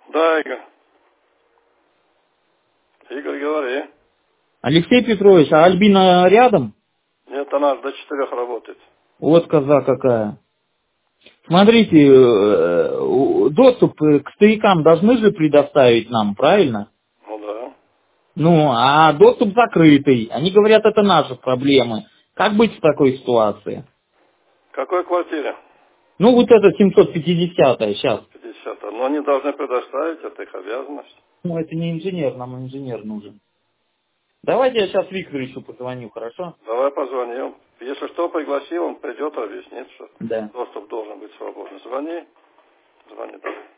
Да, Игорь. Игорь, говори. Алексей Петрович, а Альбина рядом? Нет, она до 4 работает. Вот коза какая. Смотрите, доступ к стоякам должны же предоставить нам, правильно? Ну да. Ну, а доступ закрытый. Они говорят, это наши проблемы. Как быть в такой ситуации? В какой квартире? Ну, вот это 750-я сейчас. 50. Но они должны предоставить, это их обязанность. Ну, это не инженер, нам инженер нужен. Давайте я сейчас Викторовичу позвоню, хорошо? Давай позвоним. Если что, пригласи, он придет, объяснит, что Да. доступ должен быть свободный. Звони. Звони.